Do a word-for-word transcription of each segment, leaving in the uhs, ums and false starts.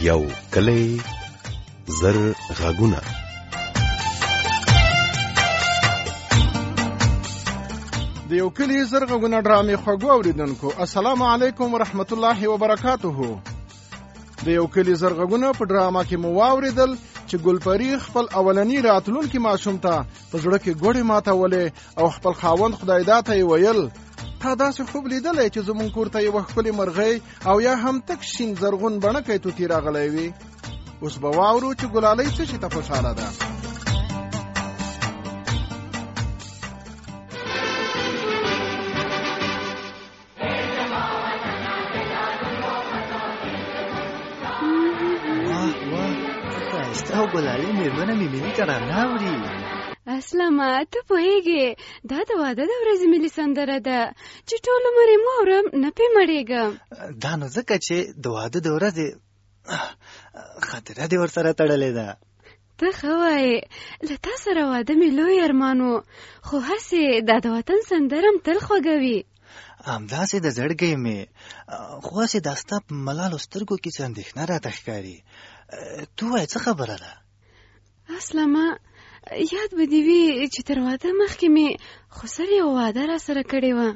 یو کلی زر غږونه. د یو کلی زر غږونه ډرامې خوږو اوریدونکو، السلام علیکم ورحمت الله وبرکاته. د یو کلی زر غږونه په ډرامه کې مو واوریدل چې ګلپری خپل اولنی راتلونکي ماشوم ته په زړه کې ګوړې ماتولې او خپل خاوند خدای داته یې ویل تا داسې خوب لیدلی چې زمونږ کور ته یوه ښکلې مرغۍ او یا هم تک شین زرغون بڼکی توتي راغلی وي. اوس به واورو چې ګلالۍ څه شي ته خوشحاله ده. او ګلالۍ مېرمنه مې ملي ترانه اوري. اسلامه ته پوهېږې دا د واده د ورځې ملي سندره ده چې ټول عمر یې واورم نه پې مړېږم. دا نو ځکه چې د واده د ورځې خاطره دې ورسره تړلې ده. ته ښه وایې، له تا سره واده مې لوی ارمان و، خو هسې دا د وطن سندره م تل خوږوي. همداسې د زړګۍ مې، خو هسې دا ستا په ملالو سترګو کې څه اندېښنه راته ښکاري. تو وایې څه خبره ده؟ اسلامه یاد به دې وي چې تر واده مخکې مې خسر یو واده را سره کړې وه.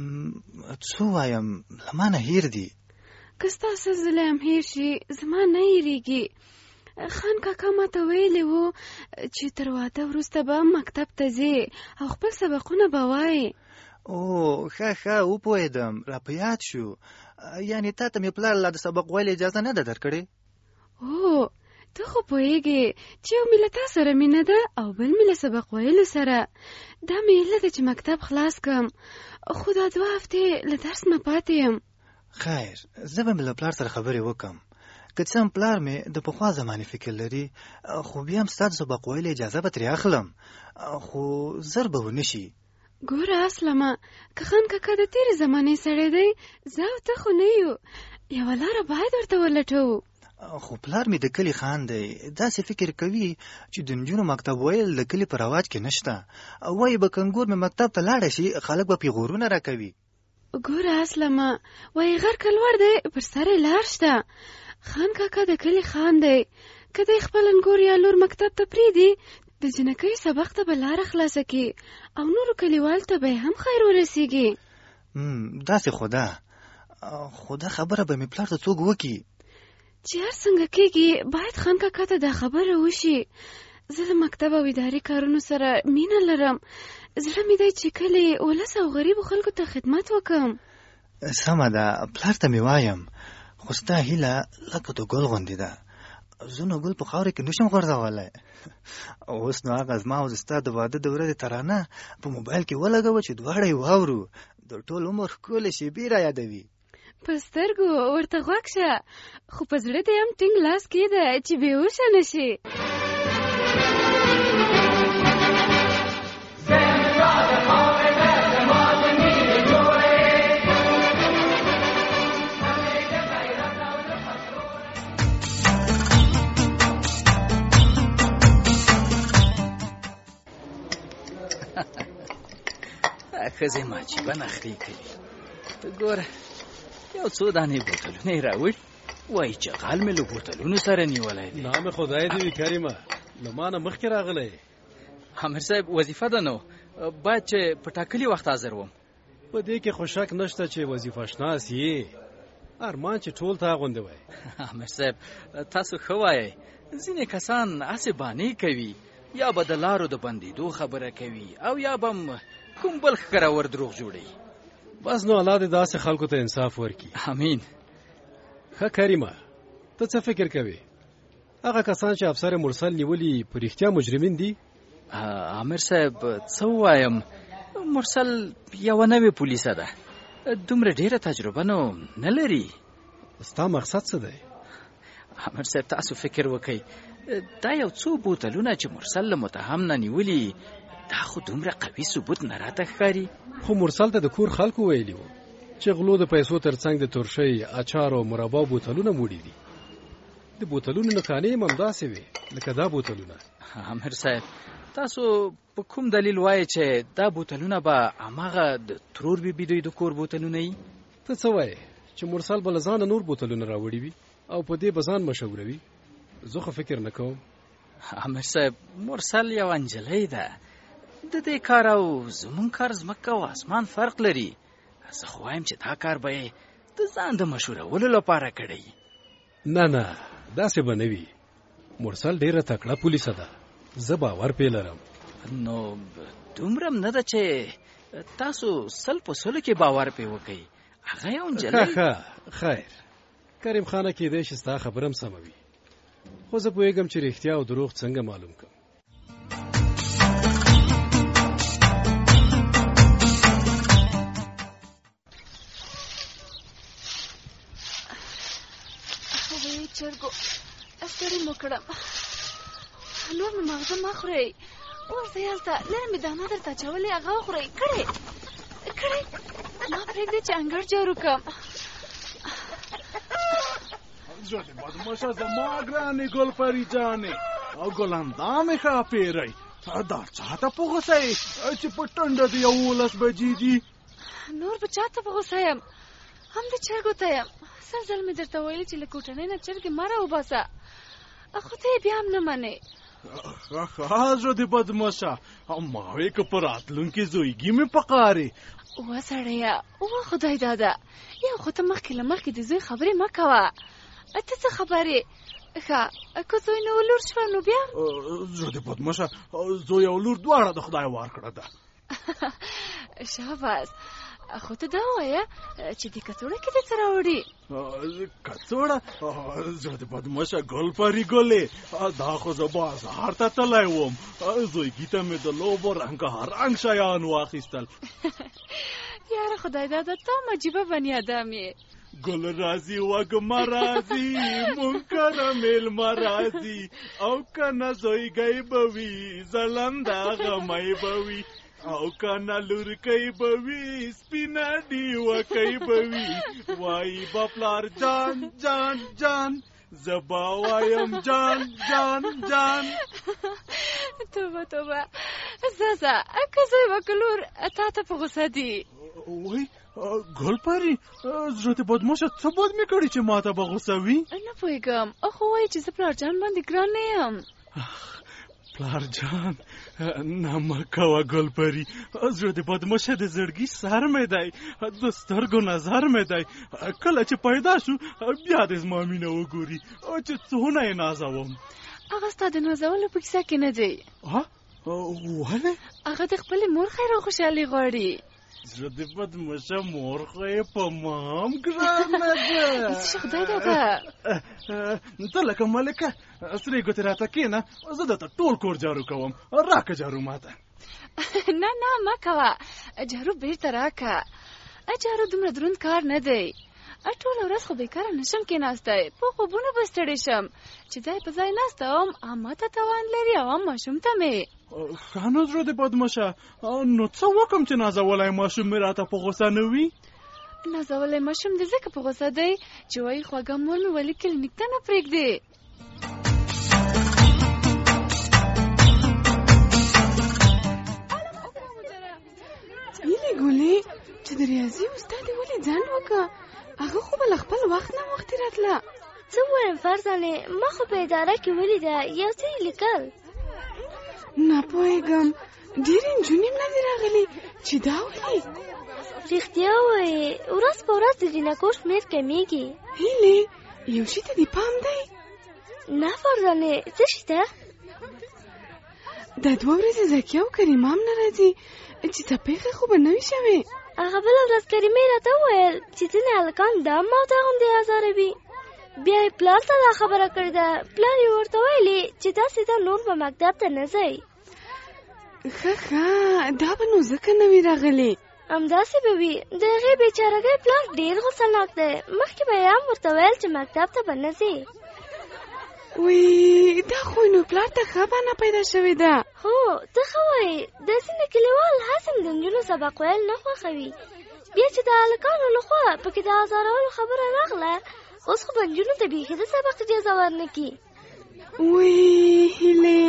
څه وایم، له ما نه هیر دي. که ستا څه ځلی هم هیر شي زما نه هیرېږي. خان کاکا ما ته ویلي وو چې تر واده وروسته به مکتب ته ځې او خپل سبقونه به وایې. او ښه ښه وپوهېدم، را په یاد شو. یعنې تا ته مې پلار لا د سبق ویلې اجازه نه ده درکړې؟ او ته خو پوهېږې چې یو مې له تا سره مینه ده او بل مې له سبق ویلو سره. دا مې هیله ده چې مکتب خلاص کړم، خو دا دوه هفتې له درس نه پاتې یم. خیر، زه به مې له پلار سره خبرې وکړم. که څه هم پلار مې د پخوا زمانې فکر لري، خو بیا هم ستا د سبق ویلې اجازه به ترې اخلم، خو زر به ونه شي. ګوره اسلامه، که خان کاکا د تېرې زمانې سړی دی، زه او ته خو نه یو، یوه لاره باید ورته ولټوو. خو پلار مې د کلی خان دی، داسې فکر کوي چې د نجونو مکتب ویل د کلی په رواج کې نشته. وایي به کنګور مې مکتب ته لاړه شي خلک به پې غورونه راکوي. ګوره اسلامه، وایي غر که لوړ دی پر سر یې لار شته. خان کاکا د کلی خان دی، که دی خپل انګور یا لور مکتب ته پرېږدي د جنکۍ سبق ته به لاره خلاصه کړي او نورو کلیوالو ته به هم خیر ورسېږي. داسې خو ده، خو دا خبره به مې پلار ته څوک وکړي؟ چې هر څنګه کېږي باید خان کاکا ته دا خبره وشي. زه د مکتب او اداري کارونو سره مینه لرم. زړه مې دی چې کلي ولس او غریبو خلکو ته خدمت وکړم. سمه ده، پلار ته مې وایم، خو ستا هیله لکه د ګل غوندې ده. زه نو ګل په خاورې کې نشم غورځولی. اوس نو هغه زما او ستا د واده د ورځې ترانه په موبایل کې ولګوه چې دواړه یې واورو. د ټول عمر ښکلې شېبې را یادوي. په سترګو ورته غوږ شه، خو په زړه دې هم ټینګ لاس کېده چې بېهوشه نه شي. ښځې ماجبه نخرې کوي. ته ګوره یو څو دانې بوتلونه یې راوړي، وایي چغال مې له بوتلونو سره نیولی دی. نام خدای دې وي کریمه، له ما نه مخکې راغلی. امیر صاحب وظیفه ده نو باید چې په ټاکلي وخت حاضر وم. په دې کې خو شک نشته چې وظیفه شناس یې، ارمان چې ټول تا غوندې وای. امیر صاحب تاسو ښه وایئ، ځینې کسان هسې بانې کوي، یا به د لارو د بندېدو خبره کوي او یا به هم کوم بل ښکراور دروغ جوړوي. بس نو الله دې داسې خلکو ته انصاف ورکړي. امین. ښه کریمه، ته څه فکر کوې؟ هغه کسان چې افسر مرسل نیولي په رښتیا مجرمین دي؟ امیر صاحب څه ووایم، مرسل یوه نوې پولیسه ده، دومره ډېره تجربه نو نه لري. ستا مقصد څه دی؟ امیر صاحب تاسو فکر وکئ، دا یو څو بوتلونه چې مرسل له متهم نه نیولي، دا خو دومره قوي ثبوت نه راته ښکاري. خو مرسل ته د کور خلکو ویلي وو چې غلو د پیسو ترڅنګ د ترشۍ، اچار او مربا بوتلونه موړي دي. د بوتلونو نښانې هم همداسې وې لکه دا بوتلونه. امیر صاحب تاسو په کوم دلیل وایئ چې دا بوتلونه به هماغه د ترور بیبي دوی د کور بوتلونه وي؟ ته څه وایې چې مرسل به له ځانه نور بوتلونه راوړي وي؟ او په دې بزان مشوروي زه خو فکر نه کوم. امیر صاحب مرسل یو انجلۍ ده، د دې کار او زمون کار زمکه او اسمان فرق لري. زه خو وایم چې دا کار به د ځان د مشورولو لپاره کړی. نه نه داسې به نه وي. مرسل ډېره تکړه پولیسه ده، زه باور پې لرم. نو دومره هم نه ده چې تاسو سل په سلو کې باور پې وکئ. هغه یو نجلۍ. ښه خیر، کریم خانه کېدی چې ستا خبره هم سمه وي، خو زه پوهېږم چې رښتیا او دروغ څنګه معلوم کړم. چرګو ستړي مو کړم، نور مې ماغزه مه خورئ. ورځئ هلته لرې مې دانه درته اچولې، هغه وخورئ. کړئ کړئ ما پرېږدئ چې انګړ جارو کړم. زه د بدماشه زما ګرانې ګلپري جانې او ګلندامې ښه پیرئ. دا چاته په غوسه یې چې په ټنډه د یولس بجې دي؟ نور به چاته په غوسه یم؟ هم د چرګو ته یم. سل ځل مې درته ویلي چې له کوټنۍ نه چرګې مه راوباسه، خو ته یې بیا هم نه منې. ښه زه د بدماشه ما وې که په راتلونکي زویګي مې پکارې. اوه سړیه اوه خدای داده، یو خو ته مخکې له مخکې د زوی خبرې مه کوه. ته څه خبرې؟ ښه که زوی نه ولور شوه نو بیا؟ زه د بدماشه زوی او لور دواړه د خدای ورکړه ده. شاباس، خو ته دا ووایه چې د کڅوړه کې دې څه راوړي؟ کڅوړه؟ زه د بدماشه ګلپري ګلې، دا خو زه بازار ته تللی وم. زویګي ته مې د لوبو رنګارنګ شیان واخیستل. یاره خدای داده ته هم عجیبه بني ادم یې. ګل راځي وږمه راځي مونږ کره میلمه راځي، او کنه زویګی به وي ځلنده غمی به وي، او کنه لورکی به وي سپینه ډیوکۍ به وي. وایي به پلار جان جان جان، زه به وایم جان جان جان. توبه توبه، ځه ځه که زوی به که لور تا ته په غوسه دي. وای ګلپري زه د بدماشه څه بد مې کړي چې ما ته به غوسه وي؟ نه پوهېږم، خو وایي چې زه پلار جان باندې ګران نه یم. پلار جان نه مه کوه ګلپري، زه د بدماشه د زړګي سر مې دی، د سترګو نظر مې دی. کله چې پیدا شو بیا دې زما مینه وګوري چې څونه یې نازوم. هغه ستا د نازولو په کیسه کې نه دی. ولې؟ هغه د خپلې مور خیر او خوشحالي غواړي. زه د بدماشه مور خو یې په ما هم ګرانه ده. خدای داده ته لکه ملکه سرې ګوتې راته کښېنه، زه درته ټول کور جارو کوم. راکه جارو ماته. نه نه مه کوه، جارو بیرته راکه. جارو دومره دروند کار نه دی. ټوله ورځ خو بیکاره نشم کېناستی، په خوبونو به ستړې شم چې ځای په ځای ناسته وم. هم ما ته توان لري او هم ماشوم ته مې. ښه نو زړه د بدماشه نو څه وکړم چې نازولی ماشوم مې راته په غوسه نه وي؟ نازولی ماشوم دې ځکه په غوسه دی چې وایي خوږه مور مې ولې کلینیک ته نه پرېږدې. هیلې ګلې چې د ریاضي استاد یې ولې ځنډ وکړه؟ هغه خو به له خپل وخت نه مخکې راتله. څه ووایم فرزانې، ما خو په اداره کې ولیده یو څه یې لیکل. نه پوهېږم، ډېرې نجونې هم نه دي راغلي چې دا وایي. رښتیا وایي ورځ په ورځ د جینکو شمېر کمیږي. هیلې یو شي ته دې پام دی؟ نه فرزانې، څه شي ته؟ دا دوه ورځې زکیه او کریمه هم نه راځي چې څه پېښې خو به نه وي شوې. هغه بله ورځ کریمې راته وویل چې ځینې هلکان دا ما ته غوندې ازاروي. بیا یې پلار ته دا خبره کړې ده. پلار یې ورته ویلي چې داسې ده نور به مکتب ته نه ځئ. ښه ښه دا به نو ځکه نه وي راغلې. همداسې به وي. د هغې بېچارګۍ پلار ډېر غوسه ناک دی. مخکې به یې هم ورته ویل چې مکتب ته به نه ځې. وی دا خو نو پلار ته ښه بانه پیدا شوې ده. هو ته ښه وایې. د ځینې کلیوال هسې د نجونو سبق ویل نه خوښوي. بیا چې د هلکانو لخوا پکې د ازارولو خبره راغله، اوس خو به نجونو ته بیخي د سبق اجازه ورنه کړي. وی هیلې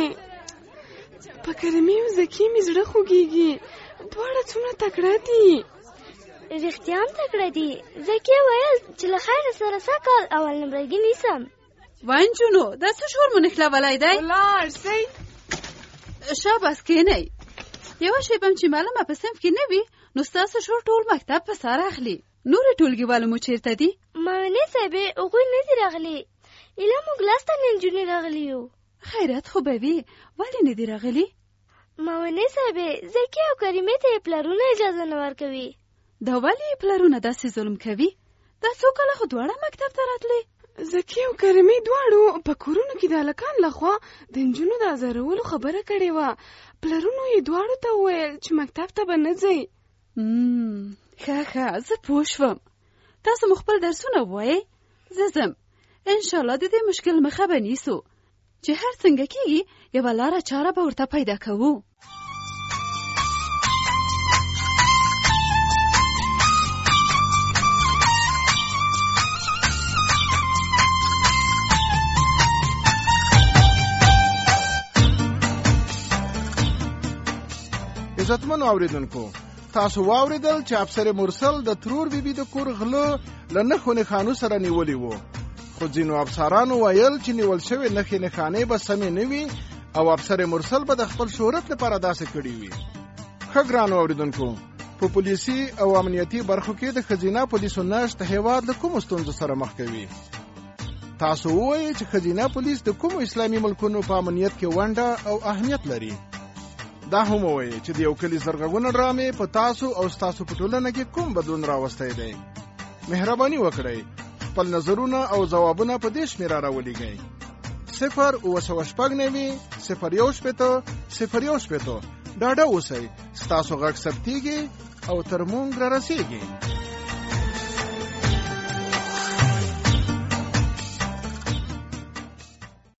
په کریمې او زکي مې زړه خوږېږي. دواړه څومره تکړه دي. رښتیا هم تکړه دي. زکیه ویل چې له خیر سره سږ کال اول نمرګي نیسم. وای نجونو دا څه شور مو نښلولی دی؟ ولاړ سئ. شاباس کښېنئ. یوه شیبه هم چې معلمه په صنف کې نه وي نو ستاسو شور ټول مکتب په سر اخلي. نورې ټولګیوالو مو چېرته دي؟ مامنې صاحبې هغوی نه دي راغلي. ایله موږ لس تنې نجونې راغلي یو. خیرات خو به وي، ولې نه دي راغلي؟ مامنې صاحبې زکیه او کریمې ته یې پلرونه اجازه نه ورکوي. دا ولې یې پلرونه داسې ظلم کوي؟ دا څو کاله خو دواړه مکتب ته راتلې. زکیه او کریمې دواړو په کورونو کې د هلکان لخوا د نجونو د ازارولو خبره کړې وه. پلرونو یې دواړو ته وویل چې مکتب ته به نه ځئ. ښه ښه زه پوه شوم. تاسو مو خپل درسونه ووایئ، زه ځم. انشاءالله د دې مشکل مخه به نیسو. چې هر څنګه کېږي یوه لاره چاره به ورته پیدا کوو. عزتمنو اوریدونکو، تاسو واوریدل چې افسر مرسل د ترور بیبي د کور غله له نښو نښانو سره نیولي وو، خو ځینو افسرانو ویل چې نیول شوې نښې نښانې به سمې نه وي او افسر مرسل به د خپل شهرت لپاره داسې کړي وي. ښه ګرانو اوریدونکو، په پولیسي او امنیتي برخو کې د ښځینه پولیسو نشت هیواد له کومو ستونزو سره مخ کوي. تاسو ووایئ چې ښځینه پولیس د کومو اسلامي ملکونو په امنیت کې ونډه او اهمیت لري. دا هم ووایئ چې د یو کلي زرغږونه ډرامې په تاسو او ستاسو په ټولنه کې کوم بدلون راوستی دی. مهرباني وکړئ خپل نظرونه او ځوابونه په دې شمېره راولېږئ: صفر اوه سوه شپږ نوي صفر یو شپېته صفر یو شپېته. ډاډه اوسئ، ستاسو غږ ثبتېږي او تر موږ رارسېږي.